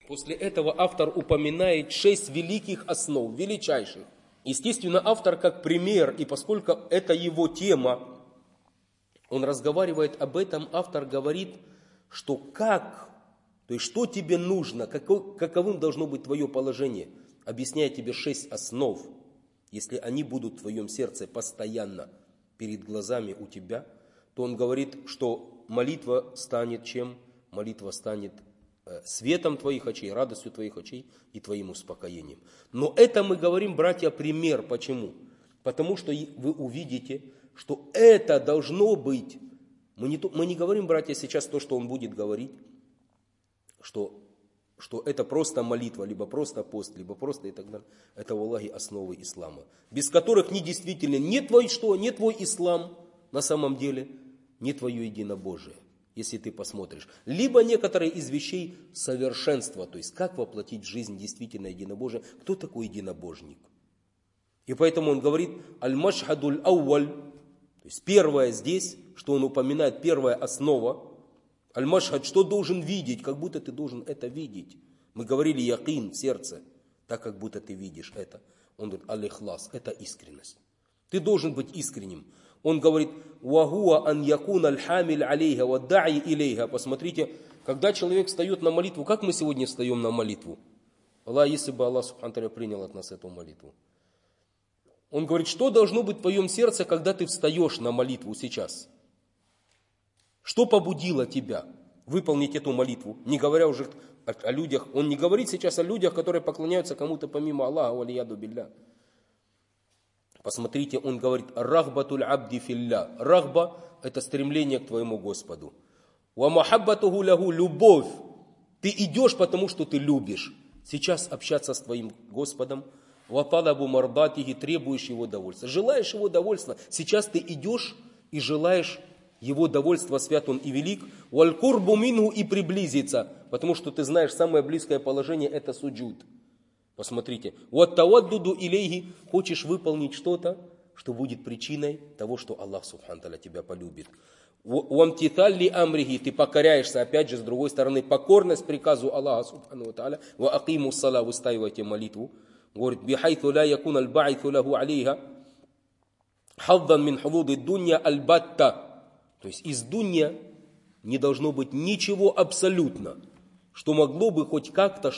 После этого автор упоминает 6 великих основ, величайших. Естественно, автор как пример, и поскольку это его тема, он разговаривает об этом, автор говорит, что как, то есть что тебе нужно, каковым должно быть твое положение, объясняя тебе 6 основ. Если они будут в твоем сердце постоянно перед глазами у тебя, то он говорит, что молитва станет чем? Молитва станет светом твоих очей, радостью твоих очей и твоим успокоением. Но это мы говорим, братья, пример. Почему? Потому что вы увидите, что это должно быть. Мы не говорим, братья, сейчас то, что он будет говорить, что это просто молитва, либо просто пост, либо просто и так далее. Это, валлахи, основы ислама, без которых не действительно не твой ислам на самом деле, не твое единобожие, если ты посмотришь. Либо некоторые из вещей совершенства, то есть как воплотить в жизнь действительно единобожие. Кто такой единобожник? И поэтому он говорит аль-машхадуль ауаль, то есть первое здесь, что он упоминает, первая основа. Аль-машхад, что должен видеть, как будто ты должен это видеть. Мы говорили якин в сердце, так как будто ты видишь это. Он говорит аль-ихлас, это искренность. Ты должен быть искренним. Он говорит вахуа ан якун аль-хамиль алейха ва да'i илейха. Посмотрите, когда человек встает на молитву, как мы сегодня встаем на молитву? Аллах, если бы Аллах субхану ва тааля принял от нас эту молитву. Он говорит, что должно быть в твоем сердце, когда ты встаешь на молитву сейчас? Что побудило тебя выполнить эту молитву? Не говоря уже о людях. Он не говорит сейчас о людях, которые поклоняются кому-то помимо Аллаха, валияду билля. Посмотрите, он говорит рахбатуль абди филля. Рахба – это стремление к твоему Господу. Ва махаббатуху лаху – любовь. Ты идешь, потому что ты любишь. Сейчас общаться с твоим Господом. Ва талабу мардатихи, требуешь его довольства. Желаешь его довольства. Сейчас ты идешь и желаешь его довольство, свят он и велик, валь-курбу минху, и приблизиться, потому что ты знаешь, самое близкое положение это суджуд. Посмотрите, ват-таваддуду илейхи, хочешь выполнить что-то, что будет причиной того, что Аллах субхану тааля тебя полюбит. Вамтиталли амрихи, ты покоряешься, опять же, с другой стороны, покорность приказу Аллаха субхану тааля, ва акиму салла, выстаивайте молитву. Говорит, бихайту ла якун аль-ба'иту лаху алейха, хаддан мин худуди дунья аль-батта. То есть из дунья не должно быть ничего абсолютно, что могло бы хоть как-то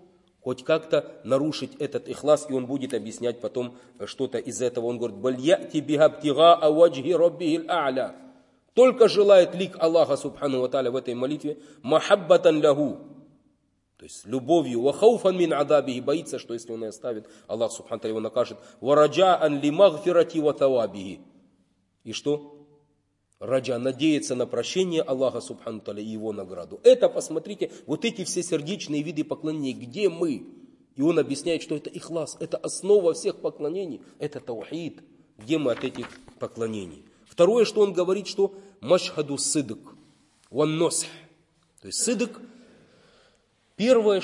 нарушить этот ихлас, и он будет объяснять потом что-то из этого. Он говорит, бальяти бихабтига аваджхи раббихил а'ля. Только желает лик Аллаха субхану ва тааля в этой молитве, махаббатан лаху, то есть любовью, ва хауфан мин адабихи, боится, что если он и оставит, Аллах субхану ва тааля его накажет, ва раджаан ли магфирати ва тавабихи. И что? Раджа, надеется на прощение Аллаха субхану тааля и его награду. Это, посмотрите, вот эти все сердечные виды поклонений, где мы? И он объясняет, что это ихлас, это основа всех поклонений, это таухид, где мы от этих поклонений. Второе, что он говорит, что машхаду сыдк, ван носх. То есть сыдк, первое,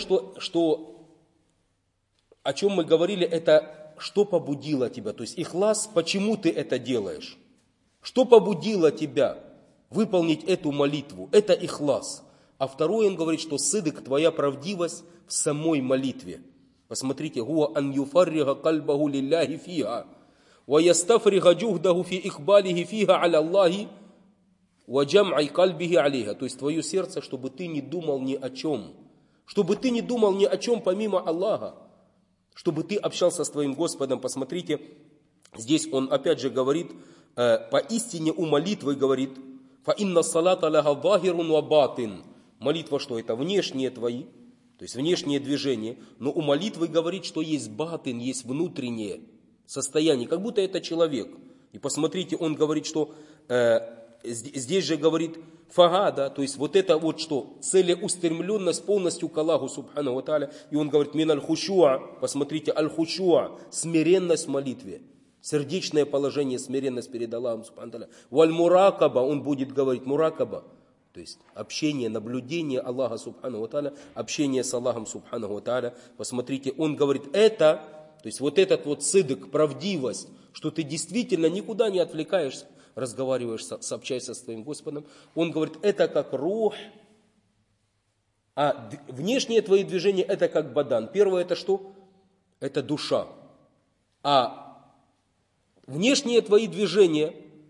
о чем мы говорили, это что побудило тебя. То есть ихлас, почему ты это делаешь? Что побудило тебя выполнить эту молитву? Это ихлас. А второе, он говорит, что сыдык, твоя правдивость в самой молитве. Посмотрите, хуа ан юфаррига кальбаху лилляхи фиха, ва ястафрига джухдаху фи ихбалихи фиха аля Аллахи, ва джам'ай кальбихи алейха. То есть твое сердце, чтобы ты не думал ни о чем. Чтобы ты не думал ни о чем помимо Аллаха. Чтобы ты общался с твоим Господом. Посмотрите, здесь он опять же говорит, поистине у молитвы, говорит, фа инна салата лаха захирун ва батин. Молитва что? Это внешние твои, то есть внешнее движение. Но у молитвы говорит, что есть батин, есть внутреннее состояние, как будто это человек. И посмотрите, он говорит, что здесь же говорит фагада, то есть вот это вот что? Целеустремленность полностью к Аллаху субхану ва тааля. И он говорит мин аль-хушуа, посмотрите, аль-хушуа, смиренность в молитве. Сердечное положение, смиренность перед Аллахом субхану тааля. Валь-муракаба, он будет говорить муракаба, то есть общение, наблюдение Аллаха субхану ва тааля, общение с Аллахом субхану ва тааля. Посмотрите, он говорит это, то есть вот этот вот сыдык, правдивость, что ты действительно никуда не отвлекаешься, разговариваешь, сообщаешься с твоим Господом. Он говорит, это как рух, А внешние твои движения это как бадан. Первое это что? Это душа. А внешние твои движения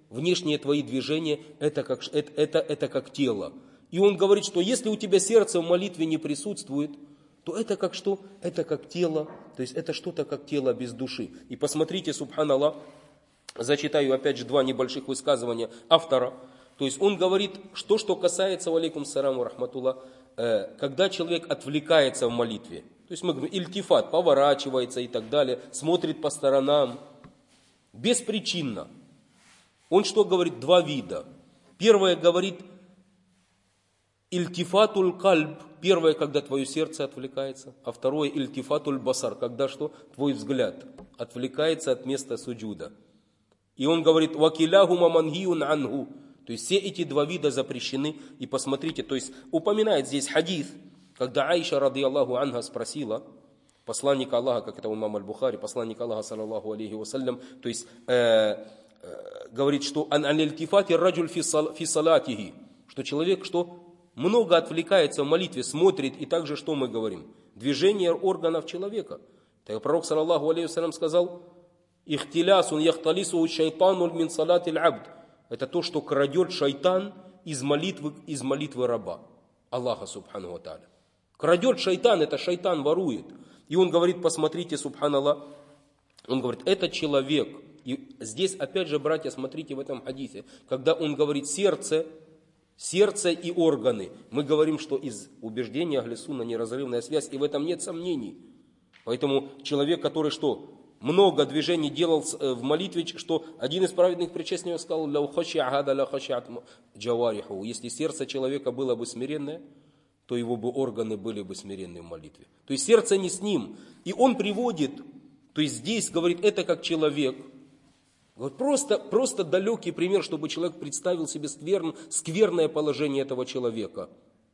это как тело. И он говорит, что если у тебя сердце в молитве не присутствует, то это как что? Это как тело, то есть это что-то как тело без души. И посмотрите, субханаллах, зачитаю опять же два небольших высказывания автора. То есть он говорит, что касается, валейкум сарам ва рахматуллах, когда человек отвлекается в молитве. То есть мы говорим, ильтифат, поворачивается и так далее, смотрит по сторонам, беспричинно. Он что говорит? Два вида. Первое говорит, ильтифатуль кальб, первое, когда твое сердце отвлекается, а второе ильтифатуль басар, когда что? Твой взгляд отвлекается от места суджуда. И он говорит, вакиляхума мангиюн анху, то есть все эти два вида запрещены. И посмотрите, то есть упоминает здесь хадис, когда Аиша радийаллаху анха спросила посланника Аллаха, как это имам аль-Бухари, посланник Аллаха саллаллаху алейхи вассалям, то есть говорит, что ан-альтифати раджуль фи салатихи, что человек что много отвлекается в молитве, смотрит, и также что мы говорим? Движение органов человека. Так пророк саллаллаху алейхи вассалям сказал, ихтилясун яхталису шайтану мин салатил абд. Это то, что крадет шайтан из молитвы раба. Аллаха субхану ва тааля. Крадет шайтан, это шайтан ворует. И он говорит, посмотрите, субханаллах, он говорит, этот человек, и здесь опять же, братья, смотрите в этом хадисе, когда он говорит сердце и органы, мы говорим, что из убеждения ахли сунна неразрывная связь, и в этом нет сомнений. Поэтому человек, который что? Много движений делал в молитве, что один из праведных предшественников сказал, если сердце человека было бы смиренное, то его бы органы были бы смиренны в молитве. То есть сердце не с ним. И он приводит, то есть здесь говорит, это как человек. Вот просто далекий пример, чтобы человек представил себе скверное положение этого человека.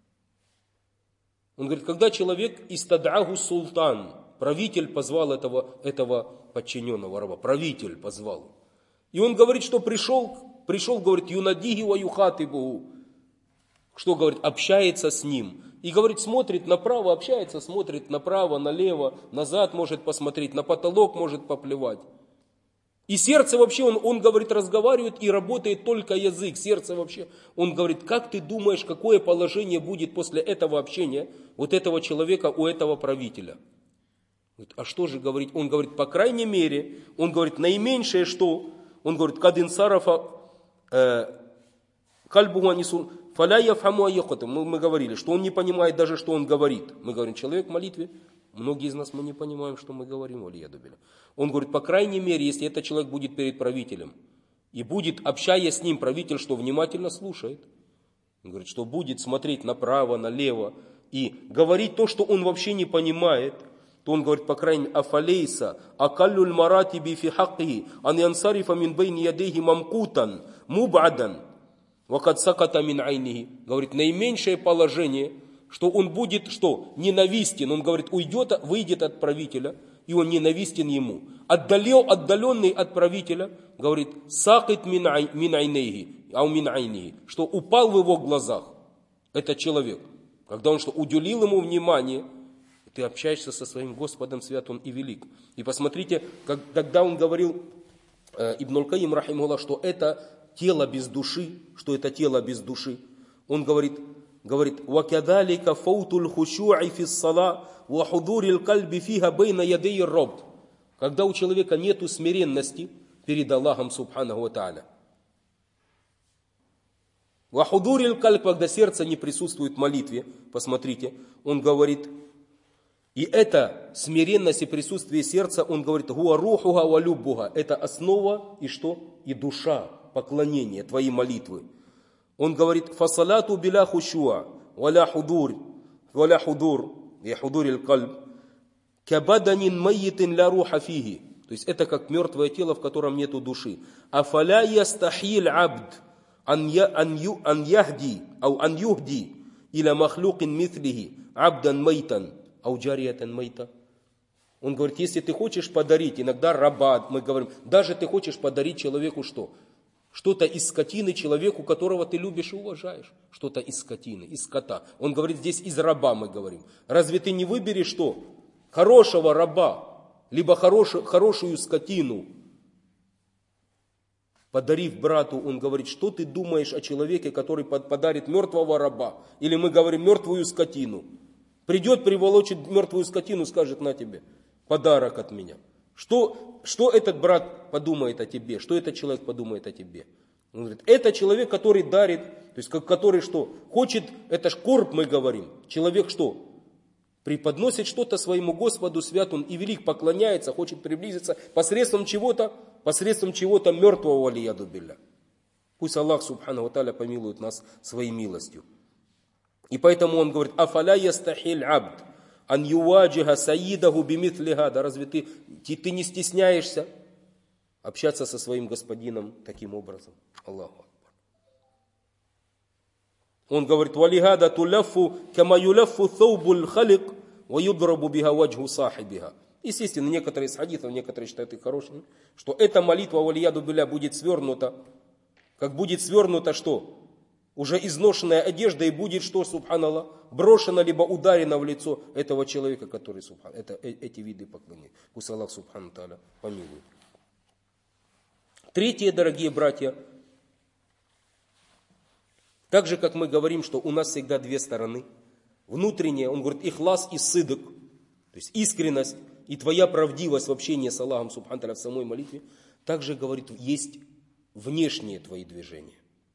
Он говорит, когда человек истад'аху султан, правитель позвал этого подчиненного раба, правитель позвал. И он говорит, что пришел, говорит, юнадихи ва юхатибуху. Что говорит, общается с ним. И говорит, смотрит направо, общается, смотрит направо, налево, назад может посмотреть, на потолок может поплевать. И сердце вообще, он говорит, разговаривает и работает только язык. Сердце вообще, он говорит, как ты думаешь, какое положение будет после этого общения вот этого человека у этого правителя? А что же говорить? Он говорит, по крайней мере, он говорит, наименьшее что? Он говорит, кадин сарафа кальбугу анисун фаля яфхаму айяхату. Мы говорили, что он не понимает даже, что он говорит. Мы говорим, человек в молитве, многие из нас мы не понимаем, что мы говорим. Он говорит, по крайней мере, если этот человек будет перед правителем и будет, общаясь с ним, правитель, что внимательно слушает. Он говорит, что будет смотреть направо, налево и говорить то, что он вообще не понимает. То он говорит, по крайней мере, афалейса, акаллюль маратиби фи хакки, ан янсарифа мин бейни ядейхи мамкутан, мубадан, вакад саката мин айнихи. Говорит, наименьшее положение, что он будет, что, ненавистен. Он говорит, выйдет от правителя, и он ненавистен ему. Отдаленный от правителя, говорит, сакит мин айнихи, ау мин айнихи, что упал в его глазах этот человек. Когда он что, уделил ему внимание, ты общаешься со своим Господом, свят Он и велик. И посмотрите, когда он говорил, Ибн аль-Каим, рахимахуллах, что это тело без души, он говорит, وَكَذَلِكَ فَوْتُ الْخُشُوعِ فِي الصَّلَاةِ وَحُضُورِ الْقَلْبِ فِيهَا بَيْنَ يَدَيِ الرَّبِّ. Когда у человека нету смиренности перед Аллахом, субханаху ва тааля. وَحُضُورِ الْقَلْبِ, когда сердце не присутствует в молитве, посмотрите, он говорит, и это смиренность и присутствие сердца, он говорит, «Гуа рухуга ва люббуга». Это основа и что? И душа, поклонение, твои молитвы. Он говорит, «Фасалату биля хушуа, валя худур, я худурил кальб, кабаданин майитин ля руха фиги». То есть это как мертвое тело, в котором нету души. «Афаля ястахил абд ан яхди, ау ан юхди, иля махлюкин митhlихи, абдан майтан». Ауджариятан майта. Он говорит, если ты хочешь подарить, иногда раба, мы говорим, даже ты хочешь подарить человеку что? Что-то из скотины человеку, которого ты любишь и уважаешь. Что-то из скотины, из скота. Он говорит, здесь из раба мы говорим. Разве ты не выберешь что? Хорошего раба, либо хорошую скотину. Подарив брату, он говорит, что ты думаешь о человеке, который подарит мертвого раба? Или мы говорим мертвую скотину. Придет, приволочит мертвую скотину, скажет, на тебе, подарок от меня. Что этот брат подумает о тебе? Что этот человек подумает о тебе? Он говорит, это человек, который дарит, то есть который что? Хочет, это ж корб мы говорим. Человек что? Преподносит что-то своему Господу, свят он и велик, поклоняется, хочет приблизиться посредством чего-то мертвого, валияду билля. Пусть Аллах, субхану ва тааля, помилует нас своей милостью. И поэтому он говорит, афаля ястахиль абд. Ан юваджиха саидаху бимитли гада. Разве ты не стесняешься общаться со своим господином таким образом? Аллаху акбар. Он говорит, валигада туляффу кама юляффу thawbul халик ва юдрабу биха ваджху сахибиха. Естественно, некоторые из хадисов, некоторые считают их хорошими, что эта молитва валияду билля будет свернута, как будет свернута что? Уже изношенная одежда, и будет что, субханаллах, брошена либо ударена в лицо этого человека, который, эти виды поклонения. Пусть Аллах, субхану тааля, помилует. Третье, дорогие братья, так же, как мы говорим, что у нас всегда две стороны. Внутренняя, он говорит, ихлас и сыдык, то есть искренность и твоя правдивость в общении с Аллахом, субхану тааля, в самой молитве. Также, говорит, есть внешние твои движения.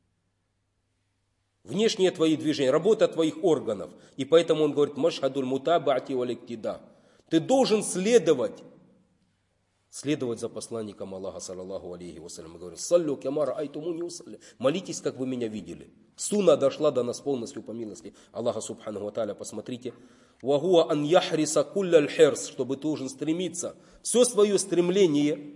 Внешние твои движения, работа твоих органов. И поэтому он говорит, машхадуль мутабаати валиктида. Ты должен следовать за посланником Аллаха, саллаллаху алейхи вассалям. Мы говорим, саллю кама раайтумуни усалли. Молитесь, как вы меня видели. Сунна дошла до нас полностью по милости Аллаха, субхану ва тааля. Посмотрите. Вагуа ан яхриса кулляль херс. Чтобы ты должен стремиться. Все свое стремление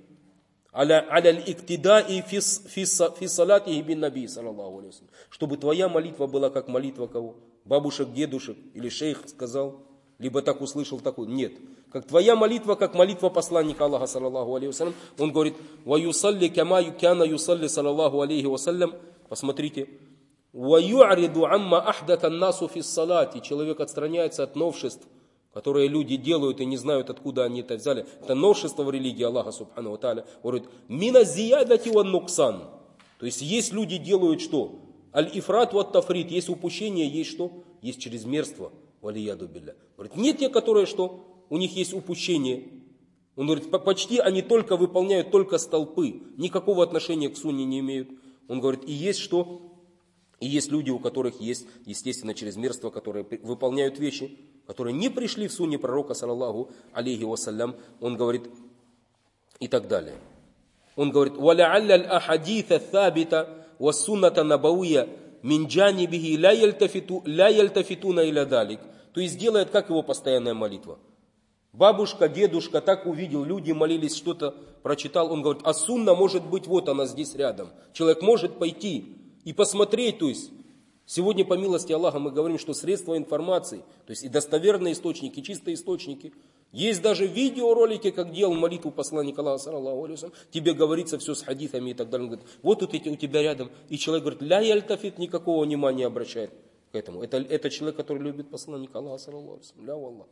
чтобы твоя молитва была как молитва кого? Бабушек, дедушек или шейх сказал, либо так услышал такой. Нет. Как твоя молитва, как молитва посланника Аллаха, саллаллаху алейхи вассалям. Он говорит, ва юсалли кама кяна юсалли, саллаллаху алейхи вассалям. Посмотрите. Ва ю'риду амма ахдата насу фис салати. Человек отстраняется от новшеств, которые люди делают и не знают, откуда они это взяли. Это новшество в религии Аллаха, субхану ва тааля. Говорит, мина зиядати ван нуксан. То есть люди делают что? Аль-ифрат ва тафрит. Есть упущение, есть что? Есть чрезмерство. Валияду билля. Говорит, нет те, которые что? У них есть упущение. Он говорит, почти они только выполняют только столпы. Никакого отношения к сунне не имеют. Он говорит, и есть что? И есть люди, у которых есть, естественно, чрезмерство, которые выполняют вещи, которые не пришли в сунне пророка, саллаллаху алейхи вассалям. Он говорит, и так далее. Он говорит, وَلَعَلَّ الْأَحَدِيثَ الثَّابِتَ وَالسُّنَّةَ النَّبَوِيَّةَ مِنْ جَانِبِهِ لَا يَلْتَفِتُونَ إِلَى ذَلِكَ. То есть делает, как его постоянная молитва. Бабушка, дедушка так увидел, люди молились, что-то прочитал. Он говорит, а сунна может быть, вот она здесь рядом. Человек может пойти и посмотреть, то есть, сегодня по милости Аллаха мы говорим, что средства информации, то есть и достоверные источники, чистые источники, есть даже видеоролики, как делал молитву посланника Аллаха, саллаллаху алейхи вассалям, тебе говорится все с хадисами и так далее. Он говорит, вот тут эти у тебя рядом, и человек говорит, ля яльтафит, никакого внимания обращает к этому. Это человек, который любит посланника Аллаха, саллаллаху алейхи вассалям, ля валлах.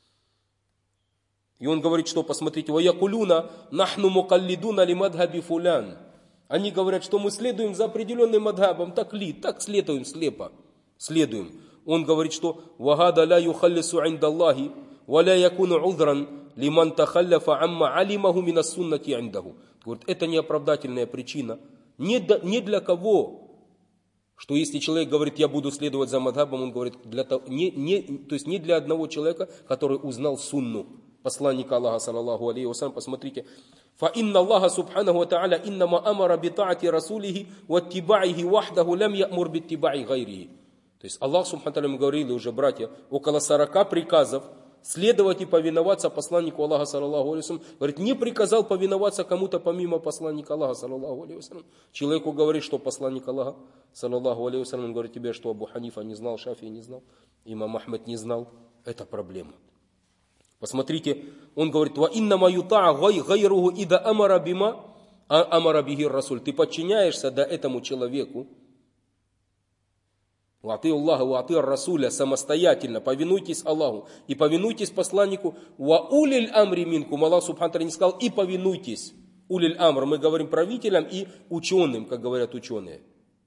И он говорит, что, посмотрите, ваякулюна нахну мукаллидуна ли мадхаби фулян. Они говорят, что мы следуем за определенным мадхабом, так следуем слепо, следуем. Он говорит, что «Вагада ля юхаллису индаллахи, ва ля якуну удран, лиман тахалляфа амма алимаху минас суннати индаху». Говорит, это не оправдательная причина. Не для кого, что если человек говорит, я буду следовать за мадхабом, он говорит, то есть не для одного человека, который узнал сунну посланника Аллаха, саллаллаху алейхи вассалям. Посмотрите, فإن الله سبحانه وتعالى إنما أمر بطاعة رسوله واتباعه وحده لم يأمر باتباع غيره. То есть Аллах, субхану тааля, мы говорили уже, братья, около 40 приказов следовать и повиноваться посланнику Аллаха, саллаллаху алейхи вассалям. Говорит, не приказал повиноваться кому-то помимо посланника Аллаха, саллаллаху алейхи вассалям. Человеку говорит, что посланник Аллаха, саллаллаху алейхи вассалям, он говорит тебе, что Абу Ханифа не знал, Шафии не знал, имам Ахмед не знал. Это проблема. Посмотрите, он говорит, «Ва иннама ютаа гайруху ида амара бима амара бихи расуль, ты подчиняешься этому человеку. Вати Аллаха, вати расуля, самостоятельно, повинуйтесь Аллаху и повинуйтесь посланнику. Ва улиль амри минкум, Аллах субхану не сказал, и повинуйтесь. Улиль амр, мы говорим правителям и ученым, как говорят ученые.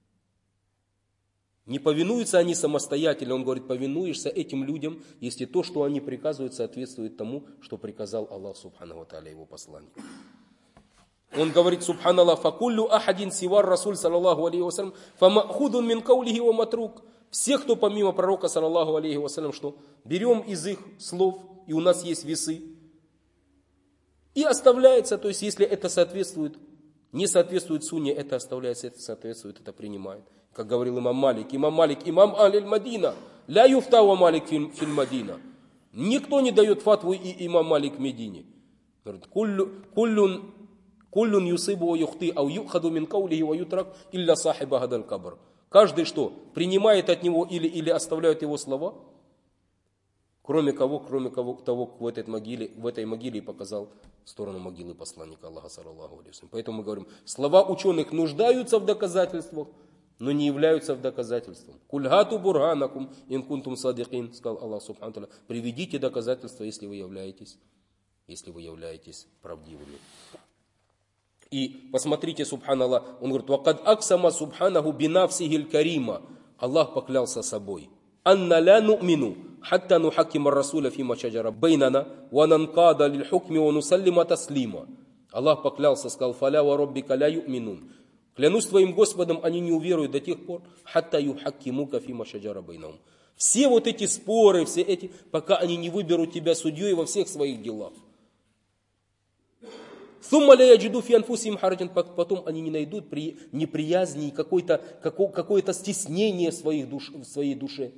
Не повинуются они самостоятельно, он говорит, повинуешься этим людям, если то, что они приказывают, соответствует тому, что приказал Аллах субхану ва тааля, его посланник. Он говорит, субханаллах, факуллю ахадин сивар расуль, саллаллаху алейхи вассалям, фамахудун мин каулихи ва матрук. Все, кто помимо пророка, саллаллаху алейхи вассалям, что берем из их слов, и у нас есть весы, и оставляется, то есть если это соответствует, не соответствует сунне, это оставляется, это соответствует, это принимает. Как говорил имам Малик, имам аль Мадина, ля юфтава Малик филь Мадина. Никто не дает фатву и имам Малик в Медине. Говорит, куллюн юсибу юхты, ау юхаду мин каулихи ва ютрак, илля сахиба гадаль кабр. Каждый что? Принимает от него или оставляет его слова, кроме того, кто в этой могиле показал сторону могилы посланника Аллаха, саллаллаху алейхи вассалям. Поэтому мы говорим, слова ученых нуждаются в доказательствах, но не являются в доказательством. Кульгату бурганакум инкунтум садикин, сказал Аллах субхану тааля, приведите доказательства, если вы являетесь правдивыми. И посмотрите, субханаллах, он говорит, вакад аксама субханаху бинафсихиль карима. Аллах поклялся собой. Анна ля ну'мину, хатта нухакима расуля фима шаджара бейнана, ва нанкада лиль хукми ва нусаллима таслима. Аллах поклялся, сказал, фаля ва роббика ля ю'минун. Клянусь твоим Господом, они не уверуют до тех пор, хатта юхакимука фима шаджара бейнахум. Все вот эти споры, все эти, пока они не выберут тебя судьей во всех своих делах. Потом они не найдут неприязни, какое-то стеснение в своей душе.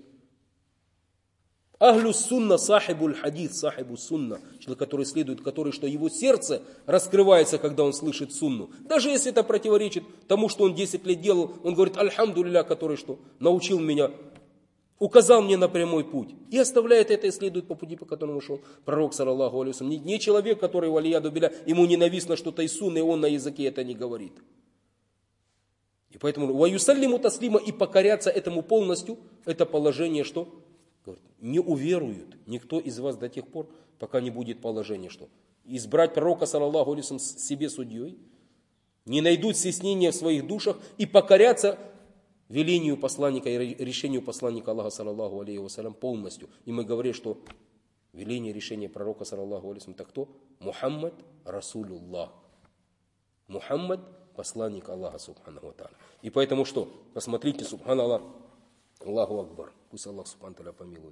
Ахлю сунна сахибуль хадис, сахибу сунна, человек, который следует, что его сердце раскрывается, когда он слышит сунну. Даже если это противоречит тому, что он 10 лет делал, он говорит, альхамдулилля, который что? Научил меня, указал мне на прямой путь. И оставляет это и следует по пути, по которому шел пророк, саллаллаху алейхи вассалям. Не человек, который, валияду билля, ему ненавистно что-то из сунны, и он на языке это не говорит. И поэтому ваюсаллиму таслима, и покоряться этому полностью, это положение, что? Говорит, не уверуют никто из вас до тех пор, пока не будет положения, что? Избрать пророка, саллаллаху алейхи вассалям, себе судьей, не найдут стеснения в своих душах и покоряться велению посланника и решению посланника Аллаха, саллаллаху алейхи вассалям, полностью. И мы говорим, что веление, решение пророка, саллаллаху алейхи вассалям, это кто? Мухаммад Расулуллах. Мухаммад, посланник Аллаха, субхану ва тааля. И поэтому что? Посмотрите, субханаллах, Аллаху Акбар. Пусть Аллах субхану тааля помилует.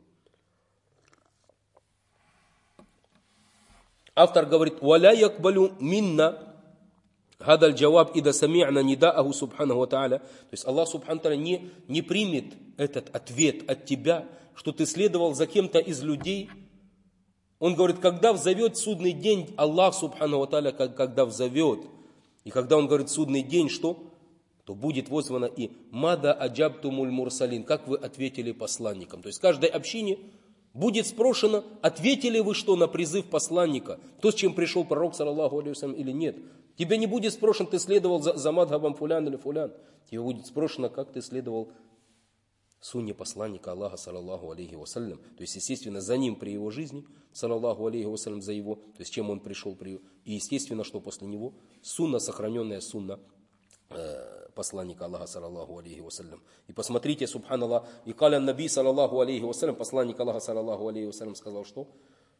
Автор говорит, «Валя якбалю минна». Гадаль джаваб ида сами'на нидааху субхану ва тааля. То есть Аллах субхану тааля не примет этот ответ от тебя, что ты следовал за кем-то из людей. Он говорит, когда взовет судный день, Аллах субхану ва тааля, когда взовет, и когда он говорит судный день, что? То будет вызвано и мада аджабтумуль мурсалин, как вы ответили посланникам. То есть каждой общине будет спрошено, ответили вы что на призыв посланника, то, с чем пришел пророк, саллаллаху алейхи вассалям, или нет. Тебе не будет спрошен, ты следовал за мадхабом фулян или фулян. Тебе будет спрошено, как ты следовал сунне посланника Аллаха, саллаллаху алейхи вассалям. То есть, естественно, за ним при его жизни, саллаллаху алейхи вассалям, за его, то есть, чем он пришел при его. И, естественно, что после него сунна, сохраненная сунна посланника Аллаха, саллаллаху алейхи вассалям. И посмотрите, субханаллах, и каля наби, саллаллаху алейхи вассалям, посланник Аллаха, саллаллаху алейхи вассалям, сказал, что?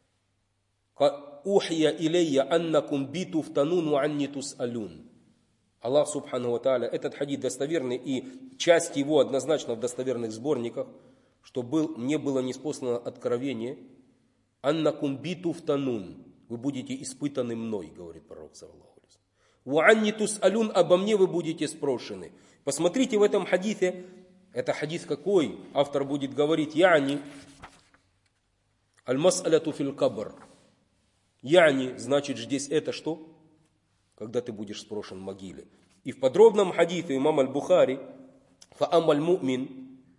Ухия илейя аннакум биту втанун ва анни тусалюн. Аллах субхану ва тааля, этот хадис достоверный, и часть его однозначно в достоверных сборниках, что мне было ниспослано откровение, аннакум биту втанун, вы будете испытаны мной, говорит пророк, саллаллаху алейхи вассалям. Ва анни тусалюн, обо мне вы будете спрошены. Посмотрите в этом хадисе, это хадис какой? Автор будет говорить, яни аль-мас'аляту фил кабр. Яни, значит, здесь это что? Когда ты будешь спрошен в могиле. И в подробном хадисе имам аль-Бухари, фаам аль-му'мин,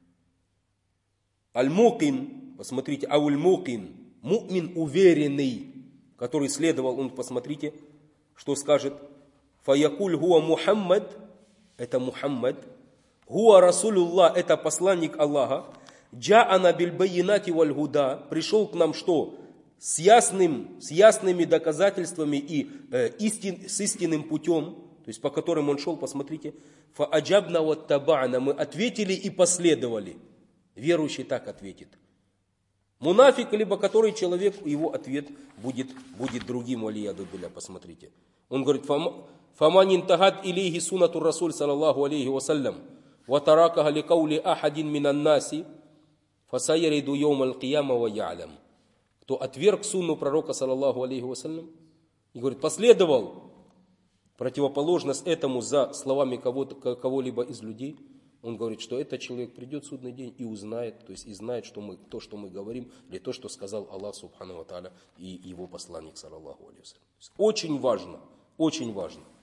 аль-мукин, посмотрите, ауль-мукин, му'мин уверенный, который следовал, он, посмотрите, что скажет, фаякуль хуа Мухаммад, это Мухаммад, хуа Расулуллах, это посланник Аллаха, джа'ана биль байинати валь гуда, пришел к нам что? С ясными доказательствами и с истинным путем, то есть по которым он шел, посмотрите, фа аджабна ват таба'на, мы ответили и последовали. Верующий так ответит. Мунафик, либо который человек, его ответ будет другим, валияду билля, посмотрите. Он говорит, фаман интахат илейхи сунатур расуль саллаллаху алейхи вассалям, ва таракаха ли каули ахадин минан наси, фасайриду йоум аль-кияма ва я'лям. Кто отверг сунну пророка саллаллаху алейхи вассалям и говорит, последовал противоположность этому за словами кого-либо из людей, он говорит, что этот человек придет в судный день и узнает, то есть и знает, что то, что мы говорим, или то, что сказал Аллах субхану ва тааля и его посланник саллаллаху алейхи вассалям. Очень важно, очень важно.